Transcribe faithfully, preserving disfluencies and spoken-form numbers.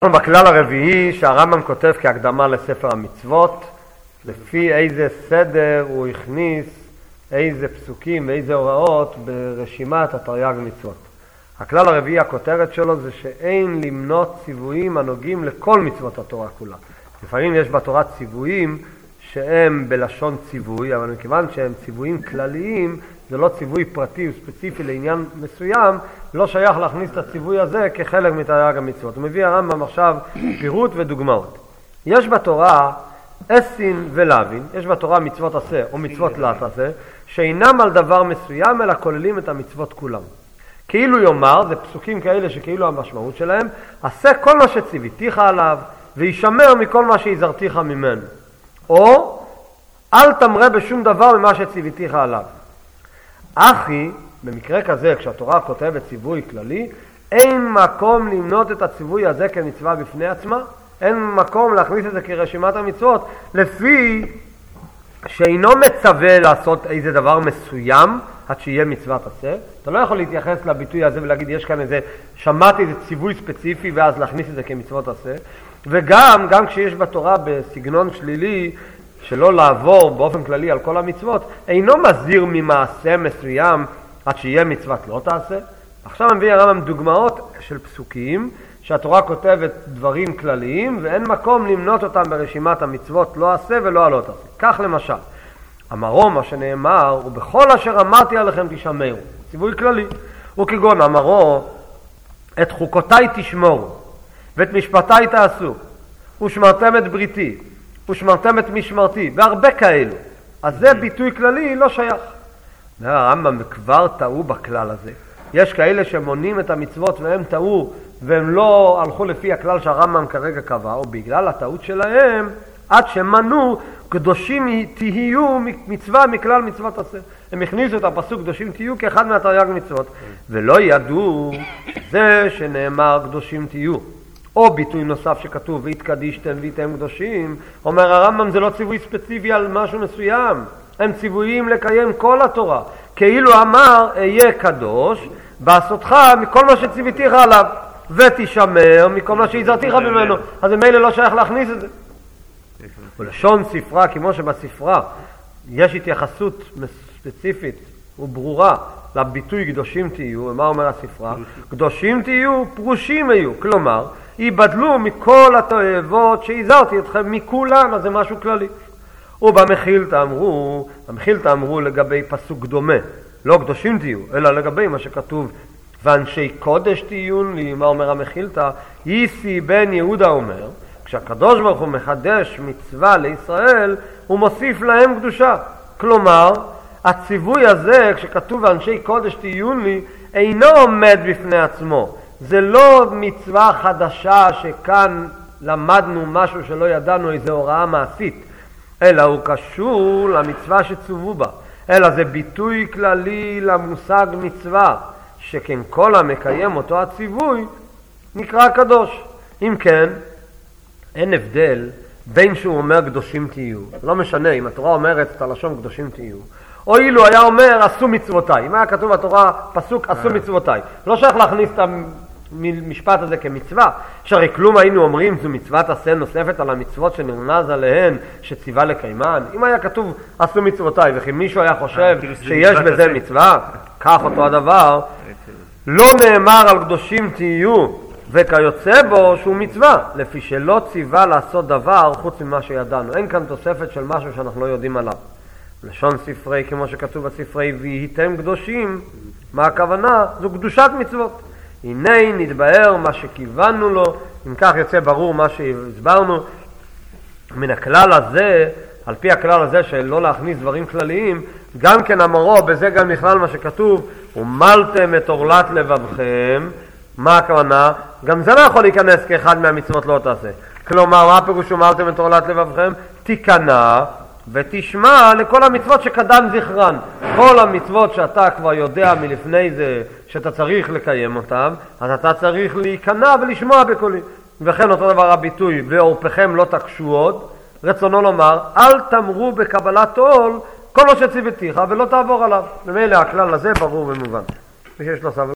בכלל הרביעי שהרמב"ם כותב כהקדמה לספר המצוות, לפי איזה סדר הוא הכניס איזה פסוקים ואיזה הוראות ברשימת התרי"ג מצוות. הכלל הרביעי, הכותרת שלו זה שאין למנות ציוויים הנוגעים לכל מצוות התורה כולה. לפעמים יש בתורה ציוויים שהם בלשון ציווי, אבל מכיוון שהם ציוויים כלליים, זה לא ציווי פרטי וספציפי לעניין מסוים, לא שייך להכניס את הציווי הזה כחלק מתרי"ג המצוות. הוא מביא הרמב"ם עכשיו פירוט ודוגמאות. יש בתורה אסין ולווין, יש בתורה מצוות עשה או מצוות לא תעשה, שאינם על דבר מסוים אלא כוללים את המצוות כולם. כאילו יאמר, זה פסוקים כאלה שכאילו המשמעות שלהם, עשה כל מה שציוויתיך עליו וישמר מכל מה שהזהרתיך ממנו. או אל תמרה בשום דבר ממה שציוויתיך עליו. אחי, במקרה כזה, כשהתורה כותבת ציווי כללי, אין מקום למנות את הציווי הזה כמצווה בפני עצמה, אין מקום להכניס את זה כרשימת המצוות, לפי שאינו מצווה לעשות איזה דבר מסוים, עד שיהיה מצוות עשה. אתה לא יכול להתייחס לביטוי הזה ולהגיד, יש כאן איזה, שמעתי איזה ציווי ספציפי, ואז להכניס את זה כמצוות עשה. וגם, גם כשיש בתורה בסגנון שלילי, שלא לעבור באופן כללי על כל המצוות, אינו מזהיר ממעשה מסוים עד שיהיה מצוות לא תעשה. עכשיו מביא הרמב"ם דוגמאות של פסוקים שהתורה כותבת דברים כלליים ואין מקום למנות אותם ברשימת המצוות לא עשה ולא לא תעשה. כך למשל, אמרו מה שנאמר, ובכל אשר אמרתי עליכם תשמרו, ציווי כללי. וכגון אמרו, את חוקותיי תשמורו ואת משפטיי תעשו ושמרתם את בריתי ושמרתם את משמרתי, והרבה כאלו. אז זה ביטוי כללי, לא שייך. הרמב"ם כבר טעו בכלל הזה. יש כאלה שמונים את המצוות והם טעו, והם לא הלכו לפי הכלל שהרמב"ם כרגע קבע, או בגלל הטעות שלהם, עד שמנו קדושים תהיו מצווה מכלל מצוות עשה. הם הכניסו את הפסוק קדושים תהיו כאחד מהתרי"ג מצוות, ולא ידעו זה שנאמר קדושים תהיו. או ביטוי נוסף שכתוב, והתקדישתם והייתם קדושים, אומר הרמב"ם זה לא ציווי ספציפי על משהו מסוים, הם ציוויים לקיים כל התורה, כאילו אמר אהיה קדוש, בעשותך מכל מה שציוויתיך עליו, ותשמר מכל מה שהזהרתיך ממנו, אז ממילא לא שייך להכניס את זה. ולשון ספרה, כמו שבספרה יש התייחסות ספציפית וברורה לביטוי קדושים תהיו, ומה אומר הספרה? קדושים תהיו, פרושים היו, כלומר, ייבדלו מכל התועבות שהזהרתי אתכם מכולן, אז זה משהו כללי. ובמחילתא אמרו, במחילתא אמרו לגבי פסוק דומה, לא קדושים תהיו, אלא לגבי מה שכתוב, ואנשי קודש תהיון לי, מה אומר המחילתא? ייסי בן יהודה אומר, כשהקדוש ברוך הוא מחדש מצווה לישראל, הוא מוסיף להם קדושה. כלומר, הציווי הזה, כשכתוב ואנשי קודש תהיון לי, אינו עומד בפני עצמו. זה לא מצווה חדשה שכאן למדנו משהו שלא ידענו, איזו הוראה מעשית, אלא הוא קשור למצווה שצוו בה. אלא זה ביטוי כללי למושג מצווה, שכן כל המקיים אותו הציווי נקרא קדוש. אם כן, אין הבדל בין שהוא אומר קדושים תהיו, לא משנה אם התורה אומרת את הלשון קדושים תהיו, או אילו היה אומר עשו מצוותיי, אם היה כתוב בתורה פסוק עשו מצוותיי, לא שייך להכניס את המשפט הזה כמצווה, שהרי כלום היינו אומרים זו מצוות עשה נוספת על המצוות שנרנז עליהן שציווה לקיימן. אם היה כתוב עשו מצוותיי וכי מישהו היה חושב שיש בזה מצווה, כך אותו הדבר, לא נאמר על קדושים תהיו וכיוצא בו שהוא מצווה, לפי שלא ציווה לעשות דבר חוץ ממה שידענו. אין כאן תוספת של משהו שאנחנו לא יודעים עליו. לשון ספרי, כמו שכתוב בספרי, והייתם קדושים, מה הכוונה? זו קדושת מצוות. הנה נתבהר מה שכיוונו לו, אם כך יוצא ברור מה שהסברנו. מן הכלל הזה, על פי הכלל הזה של לא להכניס דברים כלליים, גם כן אמרו, בזה גם נכלל מה שכתוב, ומלתם את עורלת לבבכם, מה הכוונה? גם זה לא יכול להיכנס כאחד מהמצוות לא תעשה. כלומר, מה הפירוש ומלתם את עורלת לבבכם? תיכנע ותשמע לכל המצוות שקדם זכרן. כל המצוות שאתה כבר יודע מלפני זה שאתה צריך לקיים אותם, אז אתה צריך להיכנע ולשמוע בקולי. וכן אותו דבר הביטוי, ועורפכם לא תקשו עוד, רצונו לומר, אל תמרו בקבלת עול כל מה שציוויתיך ולא תעבור עליו. במילא הכלל הזה ברור ומובן.